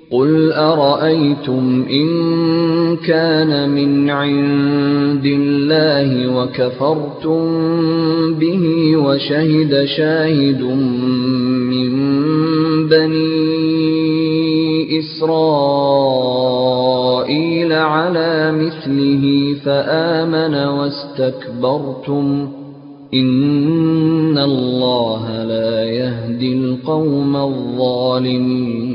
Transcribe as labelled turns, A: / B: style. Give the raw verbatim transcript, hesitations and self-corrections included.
A: قُلْ أَرَأَيْتُمْ إِن كَانَ مِنْ عِندِ اللَّهِ وَكَفَرْتُم بِهِ وَشَهِدَ شَاهِدٌ مِّن بَنِي إِسْرَائِيلَ عَلَىٰ مِثْلِهِ فَآمَنَ وَاسْتَكْبَرْتُمْ ۖ إِنَّ اللَّهَ لَا يَهْدِي الْقَوْمَ الظَّالِمِينَ